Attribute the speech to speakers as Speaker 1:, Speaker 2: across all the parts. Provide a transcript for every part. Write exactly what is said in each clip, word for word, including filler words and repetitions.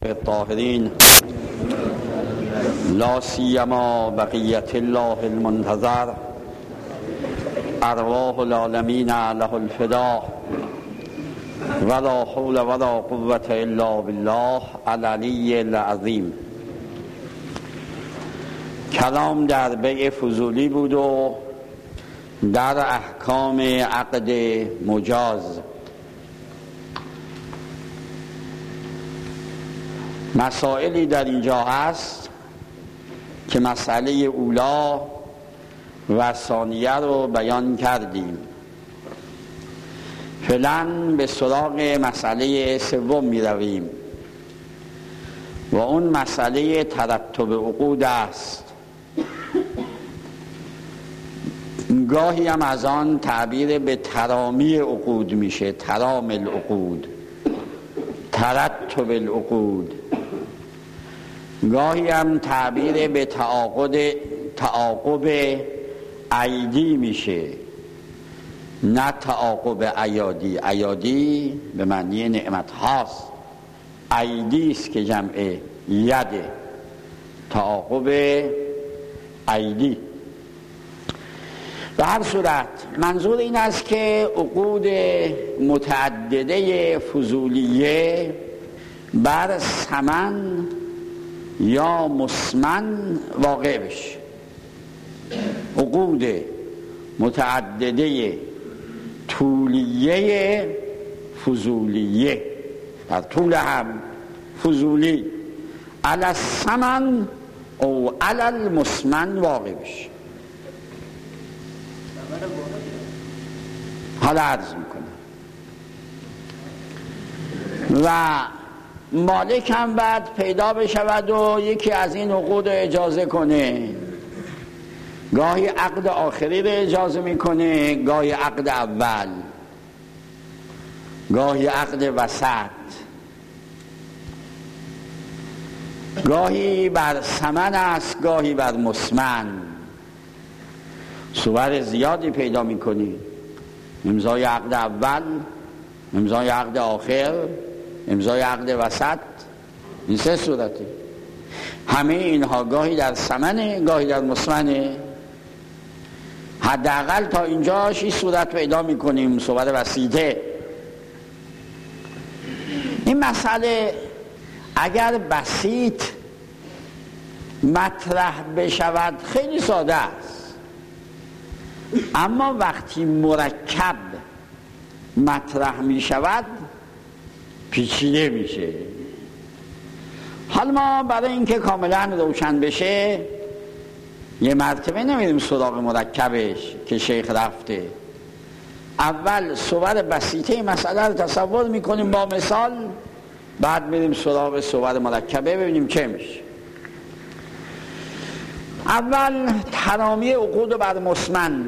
Speaker 1: الطاهرین لا سیما بقیت الله المنتظر ارواح العالمین له الفدا ولا حول ولا قوة الا بالله العلی العظیم. کلام در بیع فضولی بود و در احکام عقد مجاز. مسائلی در اینجا هست که مسئله اولا و ثانیه رو بیان کردیم. فعلا به سراغ مسئله سوم می رویم و اون مسئله ترتب عقود است. گاهی هم از آن تعبیر به ترامی عقود میشه، ترام العقود، ترتب العقود. گاهی هم تعبیر به تعاقد تعاقب عیدی میشه، نه تعاقب عیادی. عیادی به معنی نعمت هاست، عیدی است که جمع یده، تعاقب عیدی. به هر صورت منظور این است که عقود متعدده فضولیه بر ثمن یا مسمن واقع بشه. عقود متعدده طولیه فضولیه، در طول هم فضولی، علی الثمن او علی المسمن واقع بشه. حالا عرض میکنم و مالک هم بعد پیدا بشود و یکی از این عقود اجازه کنه. گاهی عقد آخری رو اجازه میکنه، گاهی عقد اول، گاهی عقد وسط، گاهی بر ثمن است، گاهی بر مسمن. صور زیادی پیدا میکنی، امضای عقد اول، امضای عقد آخر، امضای عقد وسط. این سه صورته. همه اینها گاهی در ثمنه، گاهی در مسمنه. حداقل تا اینجاش این صورت پیدا میکنیم، صور وسیطه. این مسئله اگر بسیط مطرح بشود خیلی ساده است، اما وقتی مرکب مطرح می شود پیچیده میشه. حالا ما برای اینکه کاملا روشن بشه یه مرتبه نمیریم سراغ مرکبش که شیخ رفته. اول صور بسیطه مسئله رو تصور میکنیم با مثال، بعد میریم سراغ صور مرکبه ببینیم چه میشه. اول ترامی عقود رو بر مسمن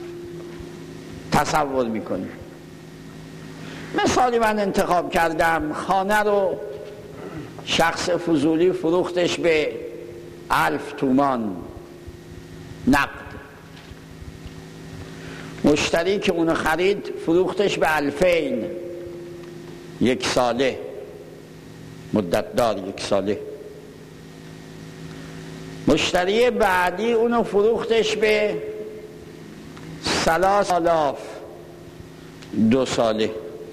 Speaker 1: تصور میکنیم. مثالی من انتخاب کردم، خانه رو شخص فضولی فروختش به الف تومان نقد. مشتری که اونو خرید فروختش به الفین، یک ساله مدت دار، یک ساله. مشتری بعدی اونو فروختش به سلاس آلاف، دو ساله.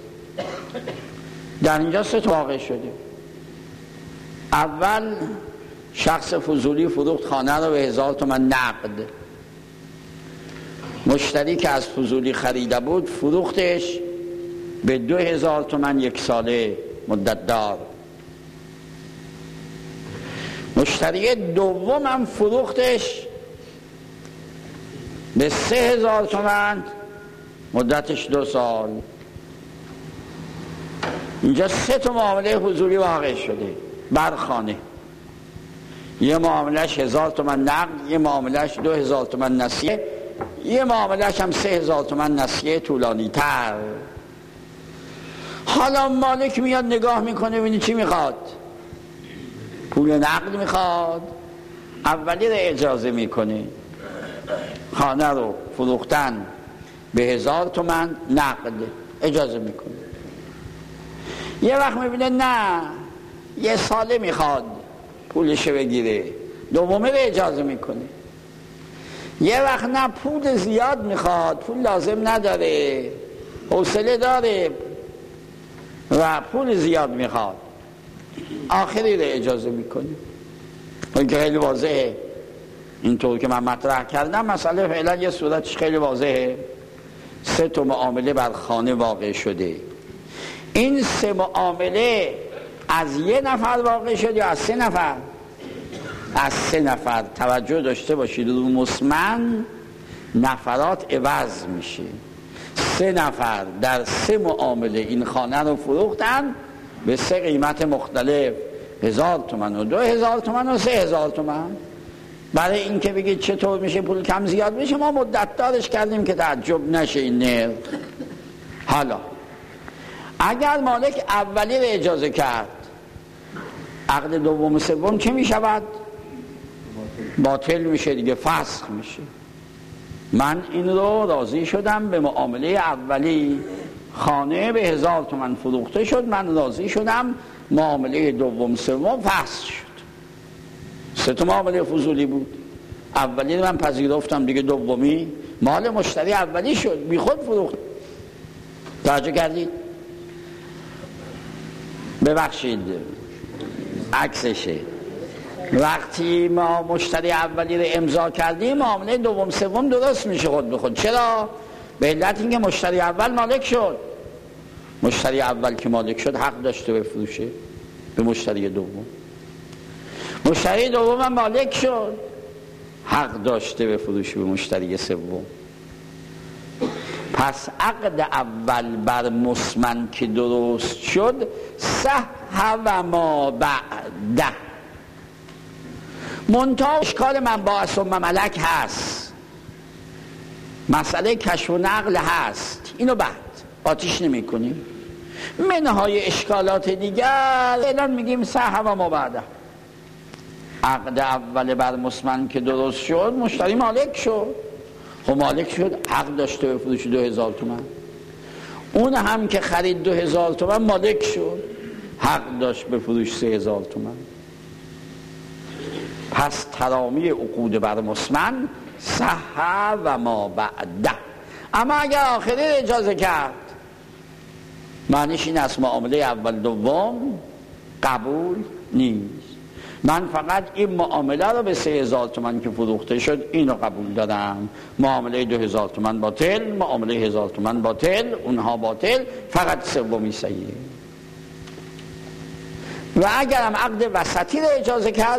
Speaker 1: در اینجا سه تا واقع شده. اول شخص فضولی فروخت خانه رو به هزار تومن نقد. مشتری که از فضولی خریده بود فروختش به دو هزار تومن یک ساله مدت دار. مشتری دوم هم فروختش به سه هزار تومن مدتش دو سال. اینجا سه تا معامله حضوری واقع شده بر خانه. یه معاملهش هزار تومن نقد، یه معاملهش دو هزار تومن نسیه، یه معاملهش هم سه هزار تومن نسیه طولانی تر. حالا مالک میاد نگاه میکنه ببینی چی میخواد. پول نقد میخواد، اولی رو اجازه میکنه، خانه رو فروختن به هزار تومن نقد اجازه میکنه. یه وقت میبینه نه، یه ساله میخواد پولش بگیره، دومه رو اجازه میکنه. یه وقت نه پول زیاد میخواد، پول لازم نداره، حوصله داره و پول زیاد میخواد، آخری رو اجازه میکنه. این که خیلی واضحه، اینطور که من مطرح کردم مسئله فعلا یه صورتش خیلی واضحه. سه تا معامله بر خانه واقع شده، این سه معامله از یه نفر واقع شد یا از سه نفر؟ از سه نفر. توجه داشته باشید رو مسمن نفرات عوض میشه. سه نفر در سه معامله این خانه رو فروختن به سه قیمت مختلف، هزار تومن و دو هزار تومن و سه هزار تومن. برای این که بگید چطور میشه پول کم زیاد میشه، ما مدت دارش کردیم که تعجب نشه این نرخ. حالا اگر مالک اولی رو اجازه کرد، عقد دوم و سوم چه میشود؟ باطل میشه دیگه، فسخ میشه. من این رو راضی شدم به معامله اولی، خانه به هزار تومن فروخته شد، من راضی شدم، معامله دوم سوم فسخ شد. سه تا معامله فضولی بود. اولی من پذیرفتم دیگه، دومی مال مشتری اولی شد، بی خود فروخت. توجه کردید؟ ببخشید عکسشه. وقتی ما مشتری اولی رو امضا کردیم، معامله دوم سوم درست میشه خود به خود. چرا؟ به علت اینکه مشتری اول مالک شد. مشتری اول که مالک شد حق داشته بفروشه به مشتری دوم. مشتری دوم هم مالک شد، حق داشته بفروشه به مشتری سوم. پس عقد اول بر مسمن که درست شد، صح و ما بعده. منتها اشکال منبعث و مملک هست، مسئله کشف و نقل هست، اینو بعد آتیش نمی کنیم. منهای اشکالات دیگر الان میگیم صح و ما بعده. عقد اول بر مسمن که درست شد، مشتری مالک شد. خب مالک شد، حق داشته به فروش دو هزار تومن. اون هم که خرید دو هزار تومن مالک شد، حق داشت به فروش سه هزار تومن. پس ترامی عقود بر مسمن صح و ما بعده. اما اگر آخری اجازه کرد، معنیش این است معامله اول دوم قبول نیست. من فقط این معامله رو به سه هزار تومن که فروخته شد اینو قبول دارم، معامله دو هزار تومن باطل، معامله هزار تومن باطل، اونها باطل، فقط سومی صحیحه. و اگرم عقد وسطی رو اجازه کرد،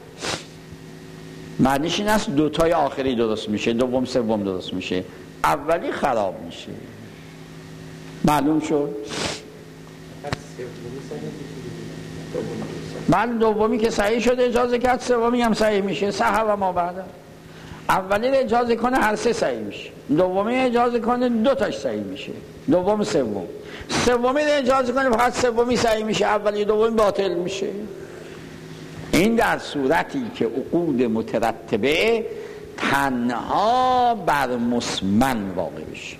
Speaker 1: معنیش این است دوتای آخری درست میشه، دوم سوم درست میشه، اولی خراب میشه. معلوم شد؟ بعد دومی که صحیح شده اجازه کرد، سومی هم صحیح میشه، صح و ما بعده. اولی رو اجازه کنه هر سه صحیح میشه، دومی اجازه کنه دو تاش صحیح میشه، دوم سوم. سومی رو اجازه کنه فقط سومی صحیح میشه، اولی دومی باطل میشه. این در صورتی که عقود مترتبه تنها بر مسمن واقع بشه.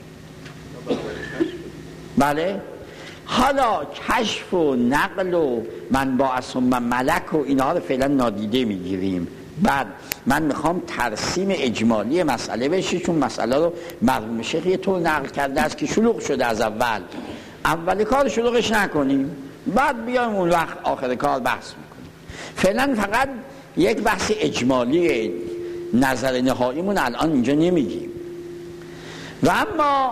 Speaker 1: بله؟ حالا کشف و نقل و منبعث و ملک و اینها رو فعلا نادیده میگیریم. بعد من میخوام ترسیم اجمالی مسئله بشه، چون مسئله رو مرحوم شیخ یه طور نقل کرده است که شلوغ شده از اول. اول کار شلوغش نکنیم، بعد بیایم اون وقت آخر کار بحث میکنیم. فعلا فقط یک بحث اجمالی نظر نهاییمون الان اینجا نمیگیم. و اما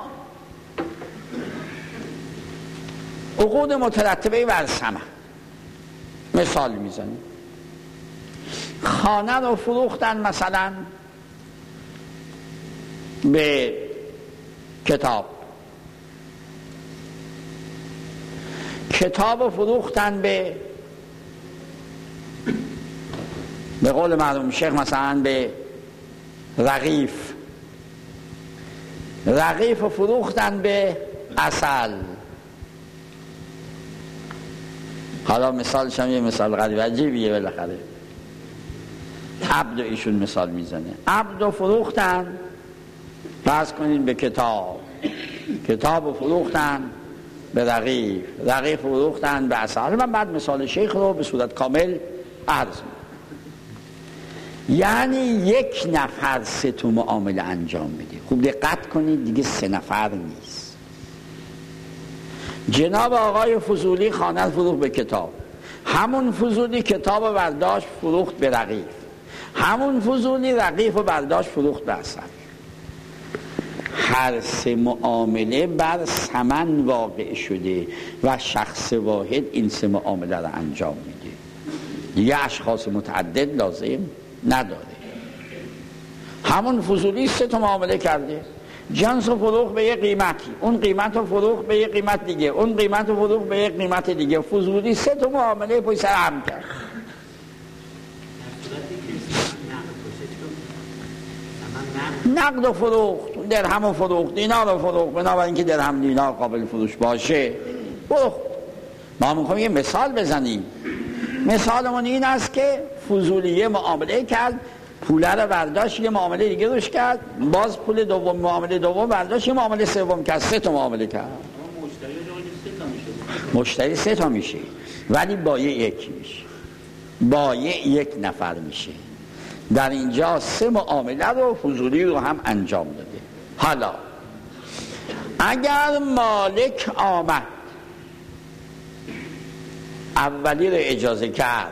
Speaker 1: عقود مترتبه بر ثمن مثال میزنیم. خانه رو فروختن مثلا به کتاب، کتاب رو فروختن به به قول مرحوم شیخ مثلا به رغیف، رغیف رو فروختن به عسل. حالا مثالش هم یه مثال غریب عجیبیه بالاخره. عبد ایشون مثال میزنه، عبد رو فروختن فرض کنین به کتاب، کتاب رو فروختن به رقیق، رقیق فروختن به اصل. من بعد مثال شیخ رو به صورت کامل عرض می‌کنم. یعنی یک نفر سه تا معامله انجام میده. خوب دقت کنید، دیگه سه نفر نیست. جناب آقای فضولی خانه فروخت به کتاب، همون فضولی کتاب برداشت فروخت به رقیق، همون فضولی رقیق و برداشت فروخت به اصل. هر سه معامله بر ثمن واقع شده و شخص واحد این سه معامله را انجام میده، دیگه اشخاص متعدد لازم نداره. همون فضولی سه تا معامله کرده، جنس رو فروخت به یک قیمتی، اون قیمت رو فروخت به یک قیمت دیگه، اون قیمت رو فروخت به یک قیمت دیگه. فضولی سه تا معامله پشت سر هم کرد. نقد و فروخت، درهم و فروخت، دینار و فروخت، بنابراین که درهم دینار قابل فروش باشه فروخت. ما میخوایم یه مثال بزنیم. مثالمون این است که فضولیه معامله کرد، پوله رو برداشت، یه معامله دیگه روش کرد، باز پول دوم معامله دوم برداشت، یه معامله سوم کرد، سه تا معامله کرد. مشتری سه تا میشه ولی بایع یک میشه، بایع یک نفر میشه. در اینجا سه معامله رو فضولی رو هم انجام داده. حالا اگر مالک آمد اولی رو اجازه کرد،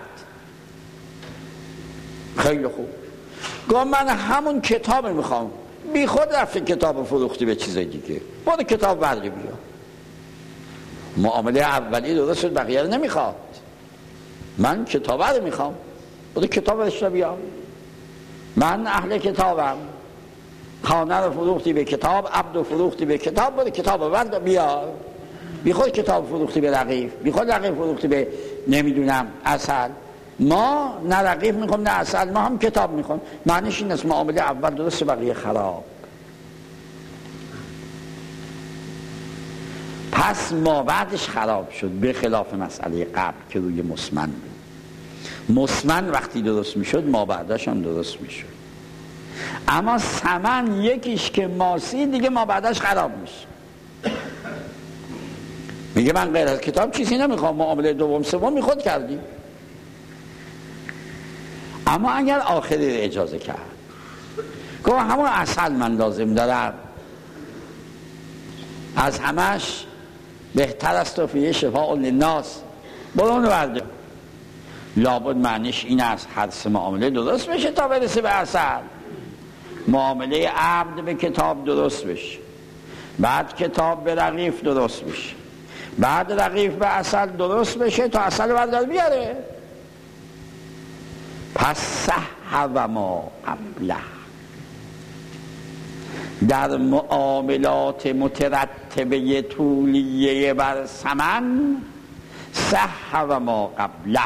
Speaker 1: خیلی خوب، گفت من همون کتاب میخوام، بی خود رفته کتاب فروختی به چیز دیگه، برو کتاب بردی بیا. معامله اولی درست شد، بقیه رو نمیخواد، من کتاب رو میخوام، برو کتاب رو بیا. من اهل کتابم، خانه رو فروختی به کتاب، عبد رو فروختی به کتاب، برو کتاب رو برد بیار. بی خود کتاب فروختی به رقیق، بی خود رقیق فروختی به نمیدونم اصل. ما نه رقیق میخوام نه اصل، ما هم کتاب میخوام. معنیش این است معامله اول درست، بقیه خراب. پس ما بعدش خراب شد، به خلاف مسئله قبل که روی مسمن بود. مسمن وقتی درست میشد ما بعدش هم درست میشد، اما ثمن یکیش که ماسی دیگه ما بعدش خراب میشه. میگه من غیر از کتاب چیزی نمیخوام، معامله دوم سوم میخواد کردی. اما اگر آخری اجازه کرد، گفت همون اصل من لازم دارم، از همش بهتر است و فیه شفاء للناس، برو اونو برده. لابد معنیش این است هر سه معامله درست بشه تا برسه به اصل. معامله عبد به کتاب درست بشه، بعد کتاب به رقیق درست بشه، بعد رقیق به اصل درست بشه تا اصل بردار بیاره. پس صح و ما قبله. در معاملات مترتبه طولیه بر ثمن صح و ما قبله،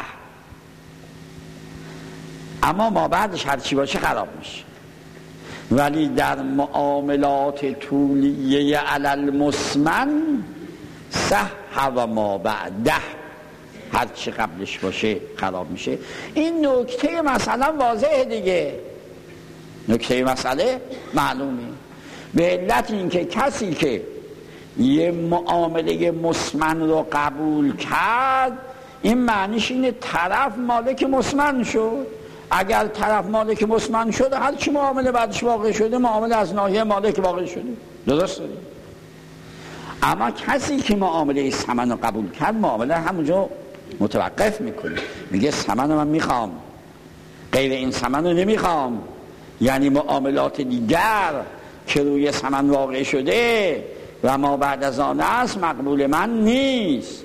Speaker 1: اما ما بعدش هرچی باشه خراب میشه. ولی در معاملات طولیه علی المسمن صح و ما بعده، هرچی قبلش باشه خراب میشه. این نکته مثلا واضحه دیگه، نکته مسئله معلومه. به علت اینکه کسی که یه معامله مسمن رو قبول کرد، این معنیش اینه طرف مالک مسمن شد. اگر طرف مالک مسمن شده، هر چی معامله بعدش واقع شده معامله از ناحیه مالک واقع شده، درسته؟ اما کسی که معامله ثمن رو قبول کرد، معامله همونجا متوقف میکنه، میگه ثمن رو من میخوام، غیر این ثمن رو نمیخوام. یعنی معاملات دیگر که روی ثمن واقع شده و ما بعد از آن است مقبول من نیست.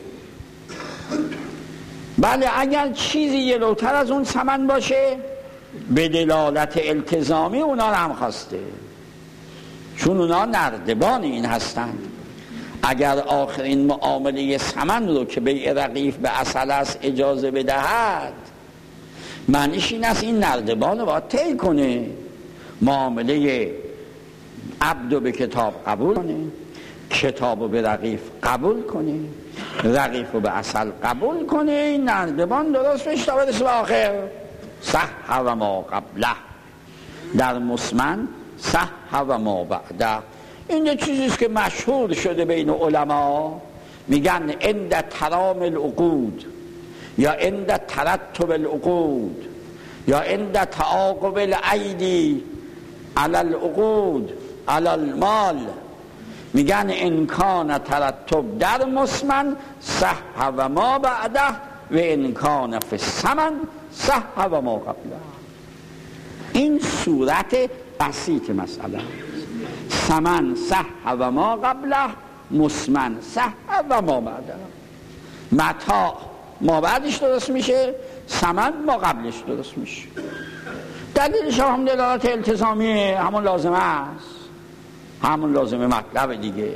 Speaker 1: بله اگر چیزی یه لوتر از اون ثمن باشه، به دلالت التزامی اونا رو هم خواسته، چون اونا نردبان این هستن. اگر آخرین معامله ثمن رو که بیع رقیق به اصل است اجازه بدهد، معنیش این است این نردبان رو باید طی کنه، معامله عبد رو به کتاب قبول کنه، کتاب رو به رقیق قبول کنه، رقیق رو به اصل قبول کنه، این نردبان درست بشه تا برسه به آخر. صح و ما قبله. در مسمن صح و ما بعده. این یه چیزیست که مشهور شده بین علما، میگن عند ترام العقود یا عند ترتب العقود یا عند تعاقب الایدی علی العقود علی المال، میگن امکان ترتب در مسمن صح و ما بعده و امکان فی الثمن صح و ما قبله. این صورت بسیط مسئله، ثمن صح و ما قبله، مسمن صح و ما بعده. متاع ما بعدش درست میشه، ثمن ما قبلش درست میشه. دلیلش هم دلالت التزامیه، همون لازمه است، همون لازمه مطلب دیگه.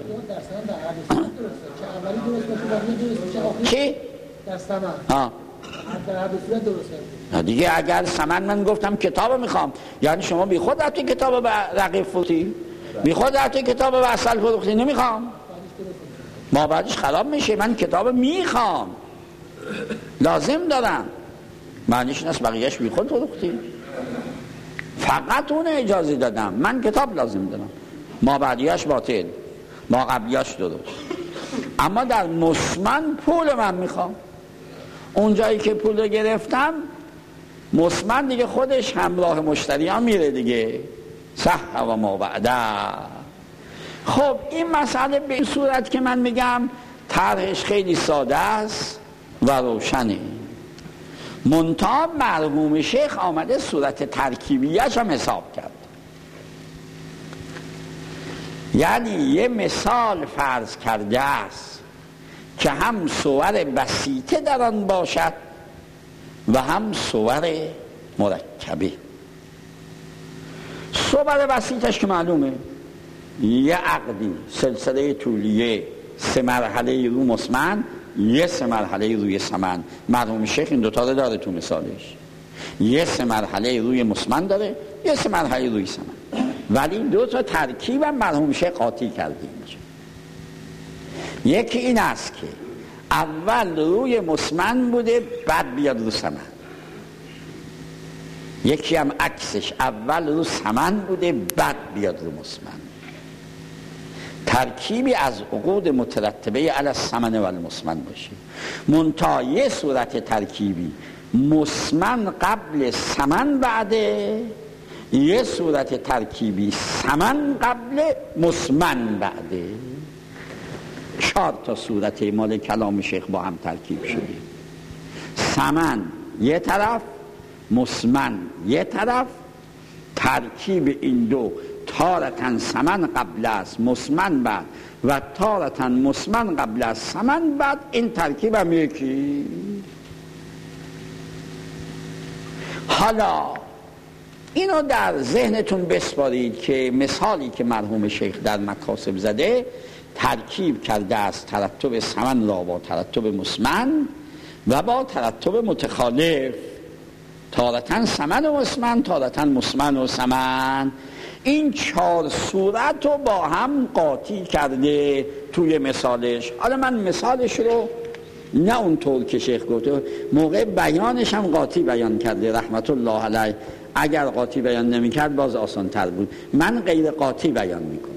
Speaker 1: چی؟
Speaker 2: در ثمن
Speaker 1: ها
Speaker 2: در هر دو صورت درسته
Speaker 1: دیگه. اگر ثمن من گفتم کتاب میخوام، یعنی شما بی خود رفتی کتاب به رقیب فروختی، بی خود رفتی کتاب به اصل فروختی، نمیخوام، ما بعدش خراب میشه. من کتاب میخوام، لازم دارم، معنیش نست بقیهش بی خود فروختی، فقط اون اجازه دادم، من کتاب لازم دارم، ما بعدیش باطل، ما قبلیش درست. اما در مسمن پول من میخوام، اون جایی که پول رو گرفتم مسمن دیگه خودش همراه مشتریان میره دیگه، صح و ما بعده. خب این مسئله به این صورت که من میگم طرحش خیلی ساده است و روشنه. منتها مرحوم شیخ آمده صورت ترکیبیش هم حساب کرد، یعنی یه مثال فرض کرده است که هم صور بسیطه در آن باشد و هم صور مرکبه. صور بسیطش که معلومه، یه عقدی سلسله طولیه سه مرحله رو مسمن، یه سه مرحله روی ثمن. مرحوم شیخ این دوتا رو داره تو مثالش، یه سه مرحله روی مسمن داره، یه سه مرحله روی ثمن، ولی دو تا ترکیب هم مرحوم شیخ قاطی کرده اینجا. یکی این است که اول روی مسمن بوده بعد بیاد رو ثمن، یکی هم عکسش اول رو ثمن بوده بعد بیاد رو مسمن. ترکیبی از عقود مترتبه علی الثمن و المسمن باشه. منتها یه صورت ترکیبی مسمن قبل ثمن بعده، یه صورت ترکیبی ثمن قبل مسمن بعده. چهار تا صورت مال کلام شیخ با هم ترکیب شده، ثمن یه طرف، مسمن یه طرف. ترکیب این دو تارتن ثمن قبل است مسمن بعد و تارتن مسمن قبل است ثمن بعد. این ترکیب هم یکی. حالا اینو در ذهنتون بسپارید که مثالی که مرحوم شیخ در مکاسب زده ترکیب کرده است ترتب ثمن را با ترتب مسمن و با ترتب متخالف، تارتن ثمن و مسمن، تارتن مسمن و ثمن. این چهار صورت رو با هم قاطی کرده توی مثالش. حالا من مثالش رو نه اونطور که شیخ گفته، موقع بیانش هم قاطی بیان کرده رحمت الله علیه. اگر قاطی بیان نمی کرد باز آسان تر بود، من غیر قاطی بیان میکنم.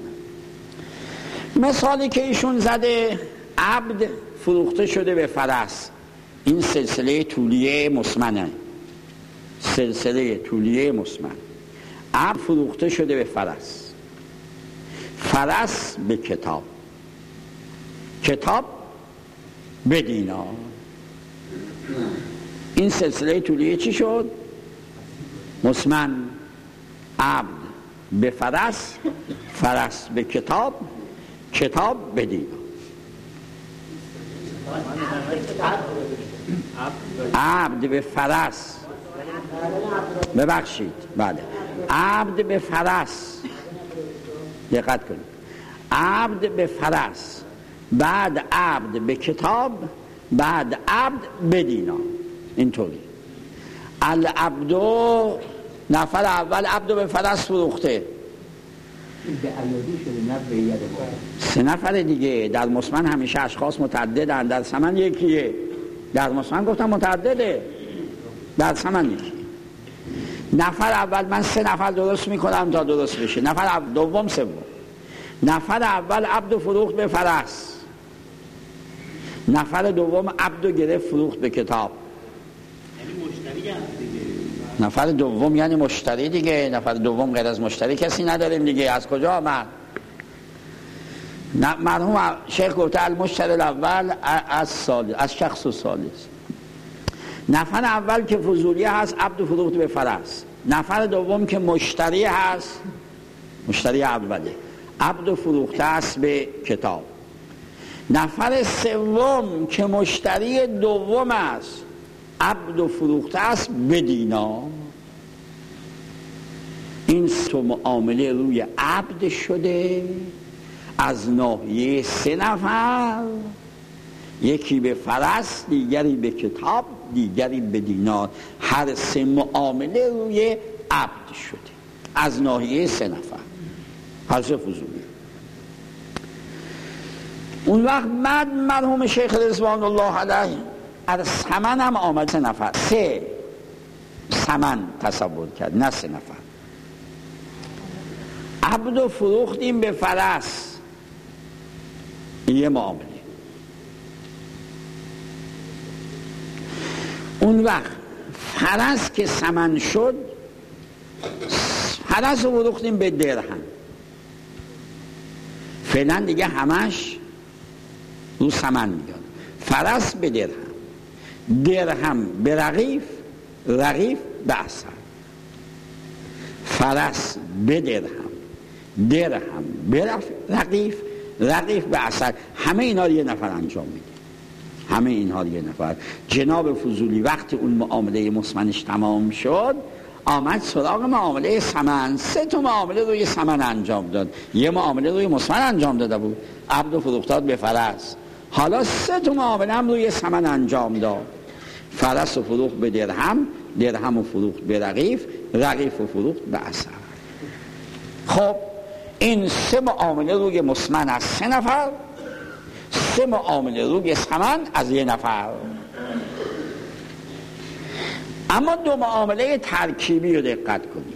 Speaker 1: مثالی که ایشون زده، عبد فروخته شده به فرس، این سلسله طولیه مسمنه، سلسله طولیه مسمن. عبد فروخته شده به فرس، فرس به کتاب، کتاب به دینار. این سلسله طولیه چی شد؟ مسمن. عبد به فرس، فرس به کتاب، کتاب به دینار. عبد به فرس، ببخشید بله، عبد به فرس، دقت کنید، عبد به فرس، بعد عبد به کتاب، بعد عبد به دینار. اینطوری العبدو، نفر اول عبدو به فرس فروخته، سه نفر دیگه. در مسمن همیشه اشخاص متعددن، در ثمن یکیه. در مسمن گفتم متعدده، در ثمن یکی. نفر اول من سه نفر درست میکنم تا درست بشه، نفر دوم سوم. نفر اول عبد فروخت به فرس، نفر دوم عبد و گرفت فروخت به کتاب.
Speaker 3: یعنی مشتری هم دیگه.
Speaker 1: نفر دوم یعنی مشتری دیگه. نفر دوم غیر از مشتری کسی نداریم دیگه. از کجا آمد؟ مرحوم شیخ گفته المشتری الاول از سال از شخص و ثالث. نفر اول که فضولی هست عبد فروخت به فرس. نفر دوم که مشتری هست، مشتری اوله، عبد فروخته است به کتاب. نفر سوم که مشتری دوم است، عبد فروخته است به دینار. این سه معامله روی عبد شده از ناحیه سه نفر، یکی به فرس، دیگری به کتاب، دیگری به دینار. هر سه معامله روی عبد شده از ناحیه سه نفر، هر سه فضولی. اون وقت بعد مرحوم شیخ رضوان الله علیه از ثمن هم آمد سه نفر، سه ثمن تصور کرد، نه سه نفر. عبد و فروختیم به فرس، یه معامله. اون وقت فرس که ثمن شد، فرس رو فروختیم به درهم. فعلا دیگه همش رو ثمن میاد. فرس به درهم، درهم به رغیف، رغیف به عسل. فرس به درهم، درهم به رغیف، رغیف به عسل. همه اینا رو یه نفر انجام میده. همه اینها یه نفر. جناب فضولی وقتی اون معامله مسمنش تمام شد، آمد سراغ معامله ثمن. سه تا معامله روی ثمن انجام داد. یه معامله روی مسمن انجام داده بود، عبد و فروختاد به فرس. حالا سه تا معامله هم روی ثمن انجام داد. فرس و فروخت به درهم، درهم و فروخت به رغیف، رغیف و فروخت به عسل. خب این سه معامله روی مسمن از سه نفر، سه معامله روی ثمن از یه نفر. اما دو معامله ترکیبی رو دقت کنید.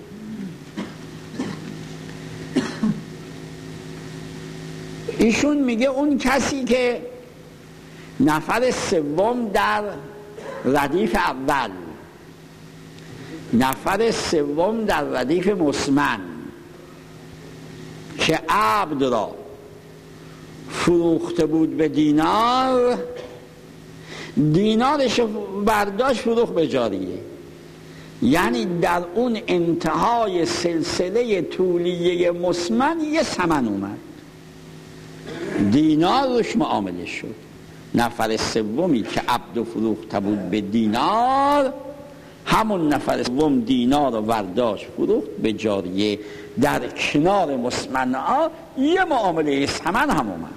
Speaker 1: ایشون میگه اون کسی که نفر سوم در ردیف اول، نفر سوم در ردیف مسمن که عبد را فروخته بود به دینار، دینارش برداشت فروخت به جاریه. یعنی در اون انتهای سلسله طولیه مسمن یه ثمن اومد، دینار روش معامله شد. نفر سومی که عبد فروخته بود به دینار، همون نفر سوم دینار رو برداشت فروخت به جاریه. در کنار مسمن ها یه معامله ثمن هم اومد.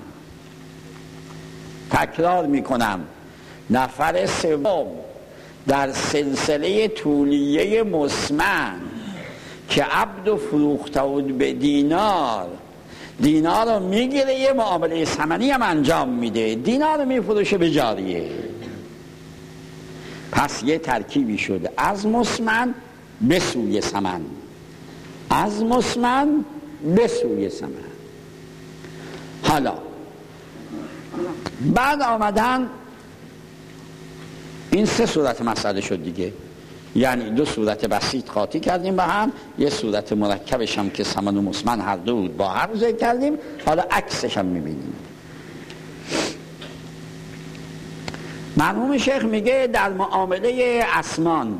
Speaker 1: تکرار میکنم، نفر سوم در سلسله طولیه مسمن که عبد و فروخته بود به دینار، دینار رو میگیره یه معامله ثمنی هم انجام میده، دینار رو میفروشه به جاریه. پس یه ترکیبی شده از مسمن به سوی ثمن، از مسمن به سوی ثمن. حالا بعد آمدن این سه صورت مسئله شد دیگه. یعنی دو صورت بسیط قاطی کردیم با هم، یه صورت مرکبش هم که ثمن و مسمن هر دو بود با هم ذکر کردیم. حالا عکسش هم میبینیم. مرحوم شیخ میگه در معامله اسمان،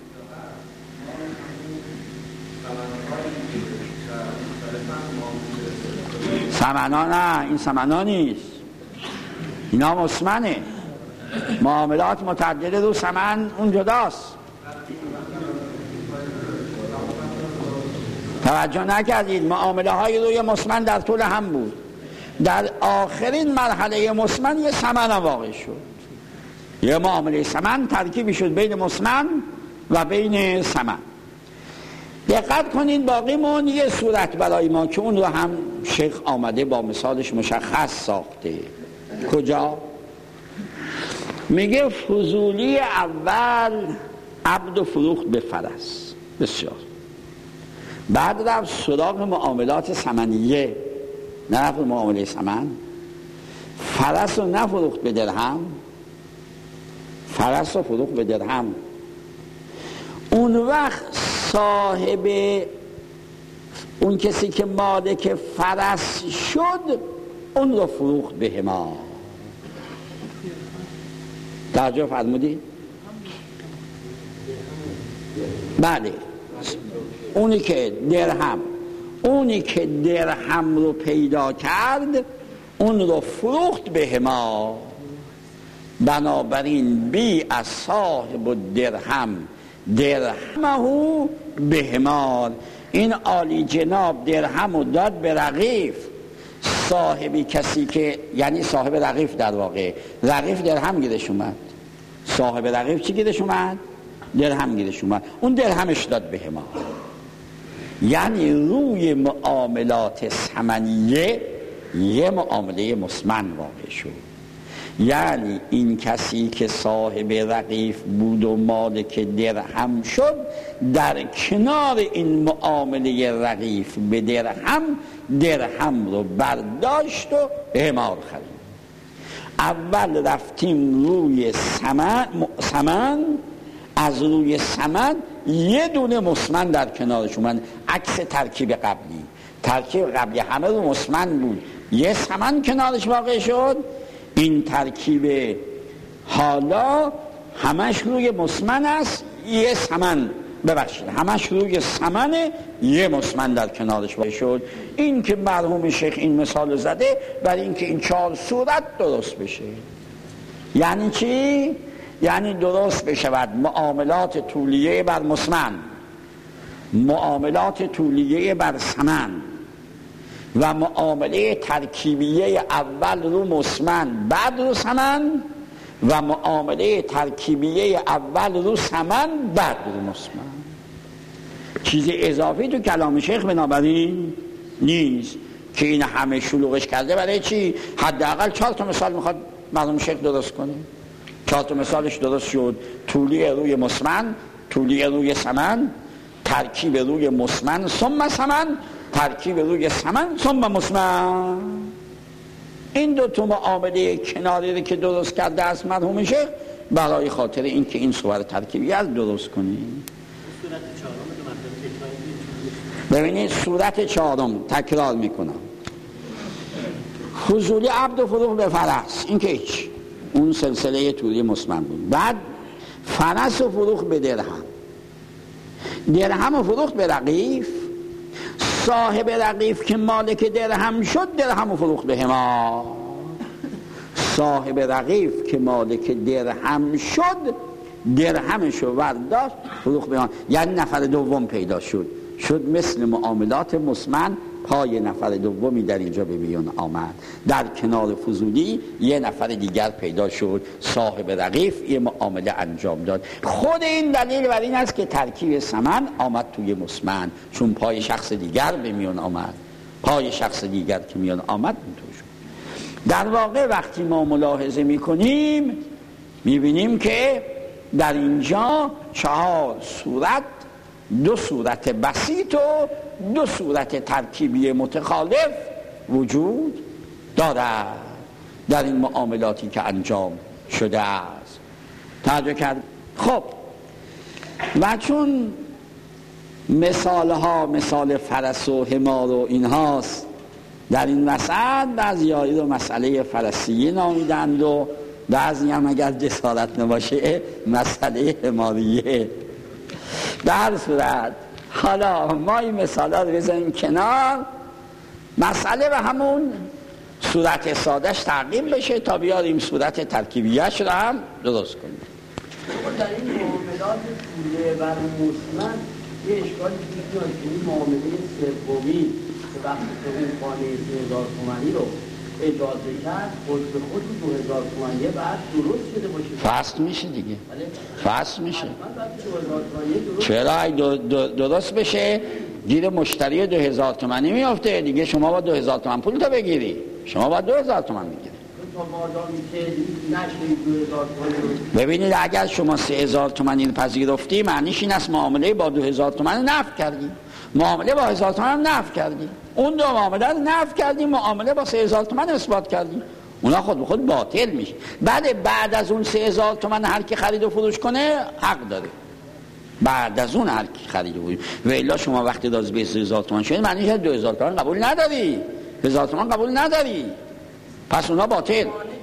Speaker 1: ثمنا نه، این ثمنا نیست، اینا مسمنه. معاملات متعدده رو ثمن اون جداست. توجه نکردید، معامله های روی مسمن در طول هم بود. در آخرین مرحله مسمن یه ثمن واقع شد، یه معامله ثمن ترکیبی شد بین مسمن و بین ثمن. دقت کنید باقیمون یه صورت برای ما که اون رو هم شیخ آمده با مثالش مشخص ساخته. کجا؟ میگه فضولی اول عبد و فروخت به فرس، بسیار. بعد رفت سراغ معاملات ثمنیه، نه رفت معامله ثمن. فرس رو نفروخت به درهم، فرس رو فروخت به درهم، اون وقت صاحب اون کسی که مالک فرس شد اون رو فروخت به حمار. توجه فرمودید؟ بله، اونی که درهم اونی که درهم رو پیدا کرد اون رو فروخت به حمار. بنابراین بی از صاحب درهم درهمه به حمار. این عالی جناب درهم رو داد به رغیف، صاحبی کسی که یعنی صاحب رغیف، در واقع رغیف درهم گیرش اومد، صاحب رغیف چی گیرش اومد؟ درهم گیرش اومد، اون درهمش داد به حمار. یعنی روی معاملات ثمنیه یه معامله مسمن واقع شد. یعنی این کسی که صاحب رغیف بود و مالک درهم شد، در کنار این معامله رغیف به درهم، درهم رو برداشت و حمار خرید. اول رفتیم روی ثمن، ثمن از روی ثمن یه دونه مسمن در کنارش اومد، عکس ترکیب قبلی. ترکیب قبلی همه رو مسمن بود، یه ثمن کنارش واقع شد. این ترکیب حالا همش روی مسمن است، یه ثمن، ببخشید همش روی ثمن، یه مسمن در کنارش واقع شد. این که مرحوم شیخ این مثال زده برای اینکه این چهار صورت درست بشه. یعنی چی؟ یعنی درست بشود معاملات طولیه بر مسمن، معاملات طولیه بر ثمن و معامله ترکیبیه اول رو مسمن بعد رو ثمن و معامله ترکیبیه اول رو ثمن بعد رو مسمن. چیز اضافی تو کلام شیخ بنابراین نیست که این همه شلوغش کرده. برای چی؟ حداقل چهار تا مثال میخواد مرحوم شیخ درست کنه. چهار تا مثالش درست شد: طولی روی مسمن، طولی روی ثمن، ترکیب روی مسمن ثم ثمن، ترکیب روی ثمن ثم مسمن. این دو تا معامله کناری رو که درست کرده است مرحوم شیخ برای خاطر اینکه این صور ترکیبی از درست کنیم. ببینید صورت چهارم تکرار میکنم: فضولی عبد و فروخت به فرس، این که هیچ، اون سلسله طولی مسمن بود. بعد فرس و فروخت به درهم، درهم و فروخت به رغیف، صاحب رغیف که مالک درهم شد درهم و فروخت به حمار. صاحب رغیف که مالک درهم شد درهمشو برداشت فروخت به حمار. یعنی نفر دوم پیدا شد، شد مثل معاملات مسمن، پای نفر دومی در اینجا به میان آمد. در کنار فضولی یه نفر دیگر پیدا شد، صاحب رغیف یه معامله انجام داد. خود این دلیل بر این است که ترکیب ثمن آمد توی مسمن، چون پای شخص دیگر به میان آمد، پای شخص دیگر که میان آمد اونطور شد. در واقع وقتی ما ملاحظه میکنیم میبینیم که در اینجا چهار صورت، دو صورت بسیط و دو صورت ترکیبی متخالف وجود دارد در این معاملاتی که انجام شده است. توجه کرد؟ خب و چون مثال ها مثال فرس و حمار و اینهاست، در این مسئله بعضی هایی رو مسئله فرسیه نامیدند و بعضی هم اگر جسارت نباشه مسئله حماریه. در هر صورت حالا ما این مثالات رو بزنیم کنار، مسئله به همون صورت سادش تغییر بشه تا بیاریم صورت ترکیبیش رو هم درست کنیم.
Speaker 4: در این معاملات پوله بر مسمن یه اشکالی پیش میاد که این معامله سومی که وقتی که اون خانه دو هزار تومانی رو اجازه کرد خود به خود دو هزار تومانیه بعد درست شده باشه،
Speaker 1: فصل میشه دیگه، فصل میشه. چرا دو دو درست بشه گیر مشتری دو هزار تومانی میافته دیگه، شما با دو هزار تومان پول تا بگیری، شما با دو هزار تومان بگیری. ببینید اگر شما سه هزار تومانی پذیرفتی معنیش این است معامله با دو هزار تومان نفی کردی، معامله با هزار تومان نفی کردی، اون دو معامله رو نفی کردی، معامله با سه هزار تومان اثبات کردی. اونا خود به خود باطل میشه. بعد بعد از اون سه هزار تومن هر کی خرید و فروش کنه حق داره. بعد از اون هر کی خرید و فروش. و الا شما وقتی داز به سه هزار تومن شد معنیش دو هزار تومن قبول نداری، هزار تومن قبول نداری، پس اونا باطل.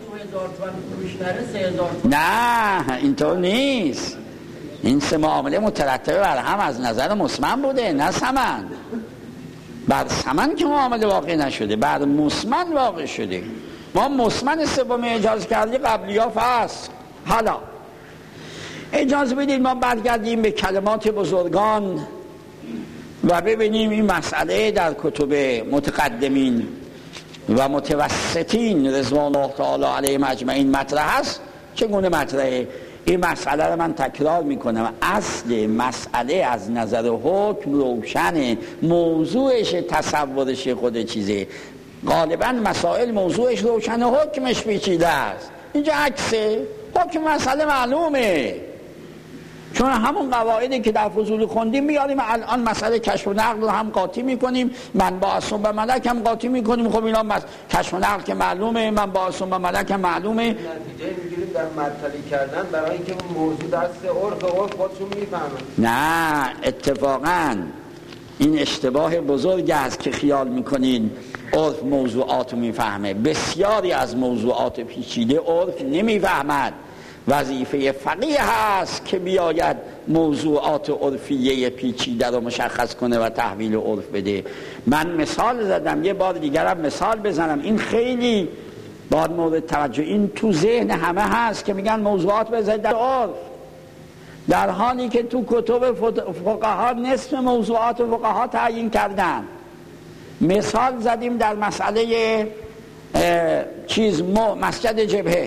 Speaker 1: نه اینطور نیست. این سه معامله مترتبه بر هم از نظر مسمن بوده، نه ثمن. بر ثمن که معامله واقع نشده، بر مسمن واقع شده. ما مسمن سوم اجازه کردی قبلی ها فصل. حالا اجازه بدید ما برگردیم به کلمات بزرگان و ببینیم این مسئله در کتب متقدمین و متوسطین رضوان الله تعالی علیهم اجمعین مطرح است. چگونه مطرحه؟ این مسئله رو من تکرار میکنم. اصل مسئله از نظر حکم روشنه، موضوعش تصورش خود چیزه. غالبا مسائل موضوعش روشنه، حکمش پیچیده است. اینجا عکسه، حکم مسئله معلومه، چون همون قواعدی که در فضول خوندیم میاریم الان مسئله کشف و نقل رو هم قاطی میکنیم، من با اصلا به ملک هم قاطی میکنیم. خب اینا مس... کشف و نقل که معلومه، من با اصلا به ملک هم معلومه.
Speaker 5: نتیجه میگیریم در معطلی کردن برای اینکه موضوع دست عرف عرف خودشون میفهمن.
Speaker 1: نه اتفاقا این اشتباه بزرگ است که خیال میکنین عرف موضوعات رو میفهمه. بسیاری از موضوعات پیچیده عرف نمیفهمد. وظیفه فقیه هست که بیاید موضوعات عرفیه پیچیده رو مشخص کنه و تحویل عرف بده. من مثال زدم، یه بار دیگرم مثال بزنم. این خیلی باید مورد توجه، این تو ذهن همه هست که میگن موضوعات بذارید در عرف، در حالی که تو کتب فقها نصف موضوعات فقها تعیین کردن. مثال زدیم در مسئله چیز مسجد جبهه،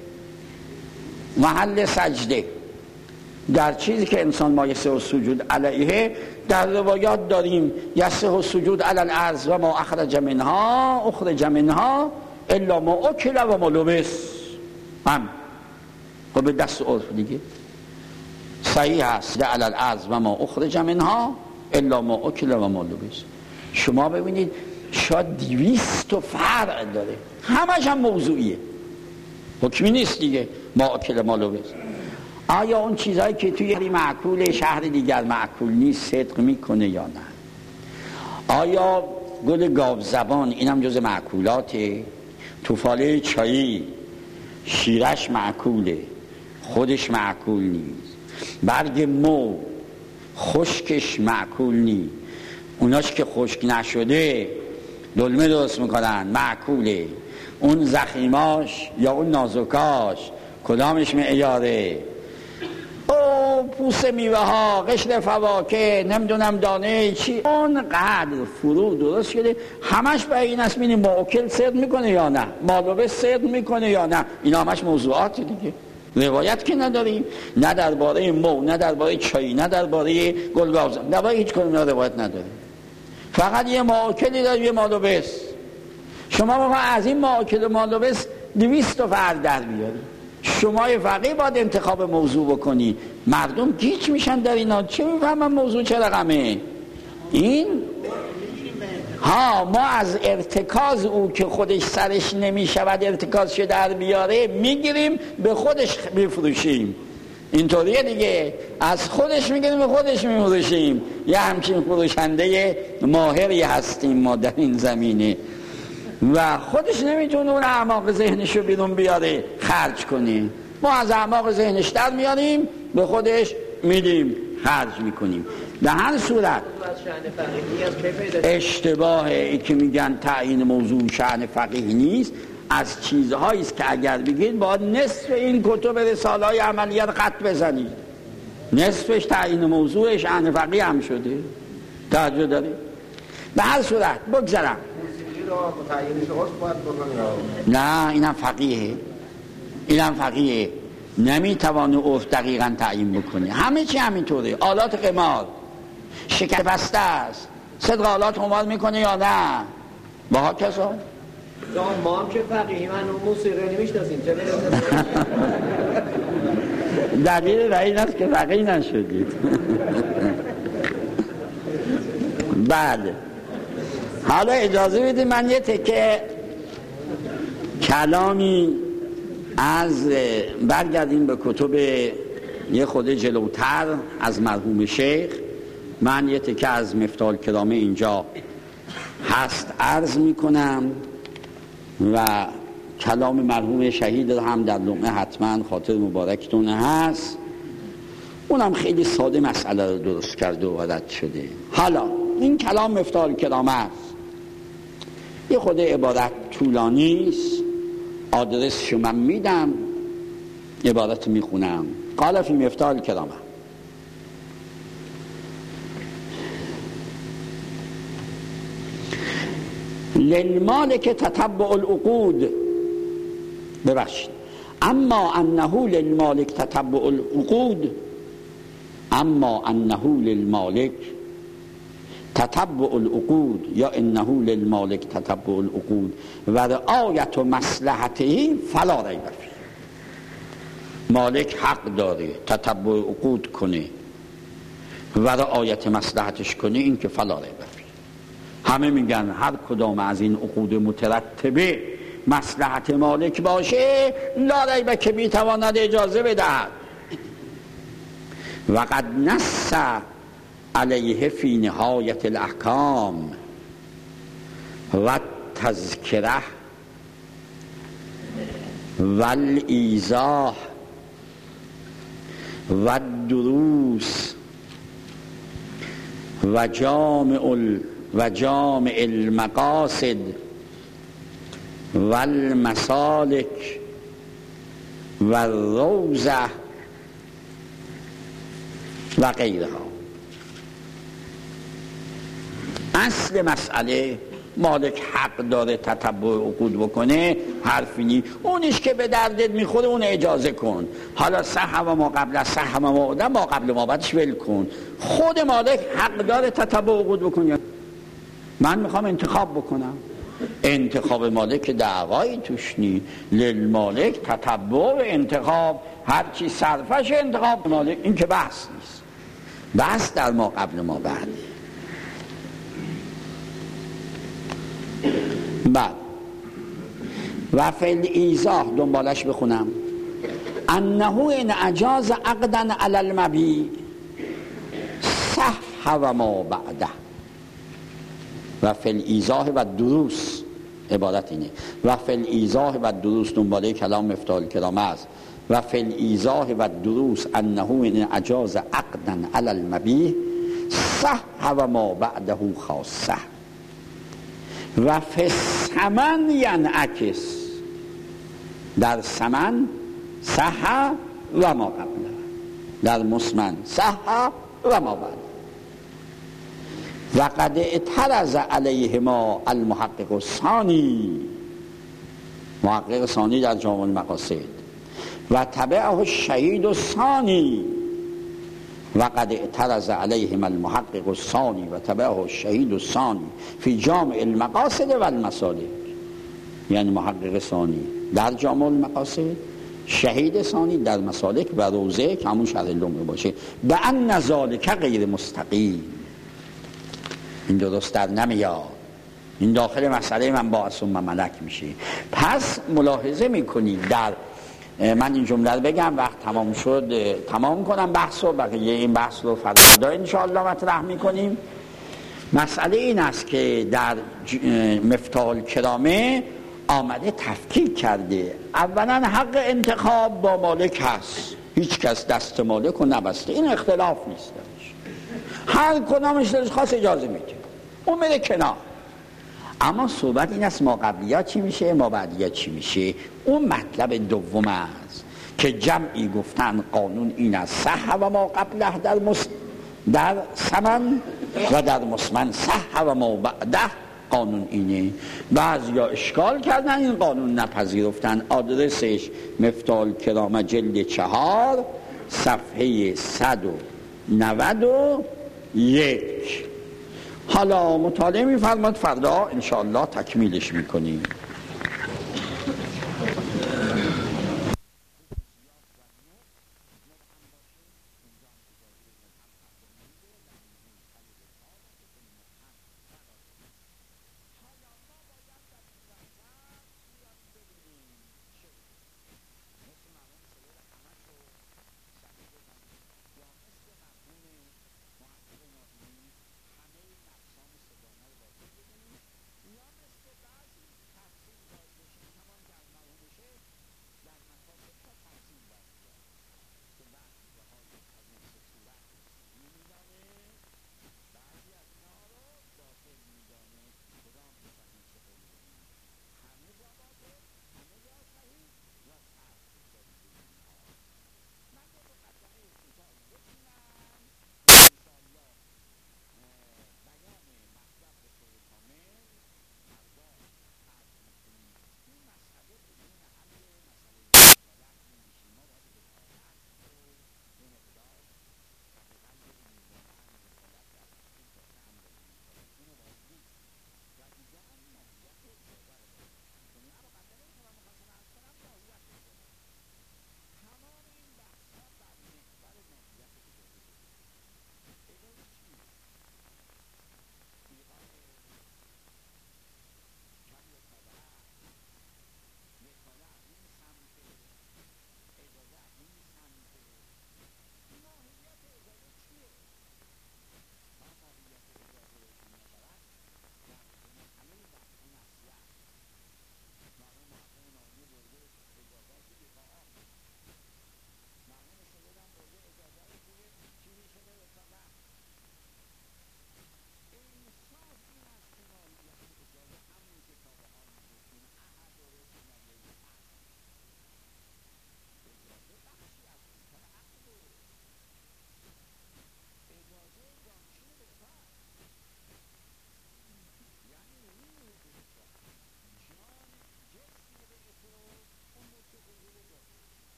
Speaker 1: محل سجده، در چیزی که انسان مایسه و سجود علیه. در روایات داریم یسه و سجود علی الارض و ما اخرج منها اخرج منها الا ما اکل و ما لبس. هم خب به دست عرف دیگه صحیح هست علی الارض و ما اخرج منها الا ما اکل و ما لبس. شما ببینید شاید دویست تا فرع داره، همش هم موضوعیه، حکمی نیست دیگه. ما اکل ما لبس. آیا اون چیزهایی که توی معکول شهر دیگر معکول نیست صدق میکنه یا نه؟ آیا گل گاو زبان اینم جز معکولاته؟ توفاله چایی شیرش معکوله، خودش معکول نیست. برگ مو خشکش معکول نیست، اوناش که خشک نشده دلمه درست میکنن معکوله. اون زخیماش یا اون نازکاش کدامش معیاره؟ او پوست میوه ها، قشر فواکه، نمیدونم دانه چی، اون قدر فرو درست شده. همش به این است بینیم موکل صدق میکنه یا نه، مالوبه صدق میکنه یا نه. اینا همش موضوعات دیگه. روایت که نداریم، نه درباره مو، نه درباره چای، نه درباره گلگاوز، درباره هیچ کدوم روایت نداریم. فقط یه موکلی داره، یه مالوبس. شما بخواه از این موکل و مالوبس دویست تا فرد در بیاری. شما فقیه باید انتخاب موضوع بکنی. مردم گیج میشن در اینا، چه میفهمن موضوع چه رقمه؟ این ها ما از ارتکاز او که خودش سرش نمیشود ارتکازش در بیاره میگیریم به خودش میفروشیم. اینطوریه دیگه، از خودش میگیریم به خودش میفروشیم. یه همچین فروشنده ماهری هستیم ما در این زمینه و خودش نمیتونه اون اعماق ذهنشو بیرون بیاره خرج کنه. ما از اعماق ذهنش در میاریم به خودش میدیم خرج میکنیم. در هر صورت اشتباهه ای که میگن تعیین موضوع شأن فقیه نیست. از چیزهایی است که اگر بگید باید نصف این کتب رساله های عملیات خط بزنید، نصفش تعیین موضوع شأن فقیه هم شده. توجه دارید؟ به هر صورت بگذارم. نه اینم فقیه، اینم فقیه. نمیتوانه عرف دقیقا تعیین بکنه. همه چی همینطوره. آلات قمار شکر بسته است، صدق آلات قمار میکنه یا نه؟ با ها کسا؟
Speaker 5: ما هم که فقیه من اون موسیقی نمیشتازیم چه
Speaker 1: دلیل در این است که فقیه نشدید. بله حالا اجازه بدید من یه تکه کلامی از برگردیم به کتب یه خود جلوتر از مرحوم شیخ. من یه تکه از مفتاح الکرامه اینجا هست عرض میکنم و کلام مرحوم شهید هم در لمعه حتما خاطر مبارکتون هست. اونم خیلی ساده مسئله رو درست کرده و رد شده. حالا این کلام مفتاح الکرامه است، یه خود عبارت طولانی است، آدرسشو من میدم، عبارت میخونم. قال فی مفتاح الکرامه: للمالک تتبع العقود، ببخشید، اما انه للمالک تتبع العقود اما انه للمالک تتبع العقود یا انه للمالک تتبع العقود و رعایت مصلحته فلا ریب فیه. مالک حق داره تتبع عقود کنه و رعایت مصلحتش کنه، این که فلا ریب فیه. همه میگن هر کدام از این عقود مترتبه مصلحت مالک باشه لا ریب که میتواند اجازه بدهد. و قد نص علیه فی نهایت الاحکام و تذکره و الایضاح و الدروس و جامع ال و جامع المقاصد و المسالک و الروضه و غیرها. اصل مسئله مالک حق داره تتبع عقود بکنه، حرفی نی. اونیش که به دردت میخوره اون اجازه کن. حالا صح و ما قبل از صح و ما بعد، ما قبل ما بعدش ول کن. خود مالک حق داره تتبع عقود بکنه. من میخوام انتخاب بکنم، انتخاب مالک دعوایی توش نی. للمالک تتبع و انتخاب، هر چی صرفش انتخاب مالک، این که بحث نیست. بحث در ما قبل ما بعد. بعد و فل ایضاح دنبالش بخونم: انه ان اجاز عقدا علی المبیع صح و ما بعده. و فل ایضاح و دروس، عبارت اینه. و فل ایضاح و دروس دنباله کلام مفتاح الکرامه است. و فل ایضاح و دروس انه ان اجاز عقدا علی المبیع صح و ما بعده خاصه. و فی ثمن ینعکس، در ثمن صح و ما قبله، در مسمن صح و ما بعد. و قد اعترض علیهما المحقق الثانی، محقق ثانی در جامع المقاصد، و تبعه الشهید الثانی. و قد اعترض علیهم المحقق الثانی و تبعه الشهید الثانی فی جامع المقاصد و المسالک. یعنی محقق ثانی در جامع المقاصد، شهید ثانی در مسالک و روضه که همون شرح لمعه باشه. به ان ذلک غیر مستقیم، این درست در نمیاد، این داخل مسئله من با ثم ملک میشه. پس ملاحظه میکنید در من این جمله رو بگم، وقت تمام شد تمام کنم بحث رو، بقیه این بحث رو فردا انشاءالله مطرح میکنیم. مسئله این است که در مفتاح الکرامه آمده تفکیک کرده. اولا حق انتخاب با مالک هست، هیچ کس دست مالک رو نبسته، این اختلاف نیست. هر کدامش دلش خاص اجازه میده، اون میره کنار. اما صحبت این است ما قبلیات چی میشه، ما بعدیات چی میشه. اون مطلب دوم است که جمعی گفتن قانون این است صح و ما قبله در مس... در ثمن و در مسمن صح و ما بعده قانون اینه. بعضیا اشکال کردن این قانون نپذیرفتن. آدرسش مفتاح الکرامه جلد چهار صفحه صد و نود و یک. حالا مطالعه می‌فرماد، فردا انشاءالله تکمیلش میکنیم.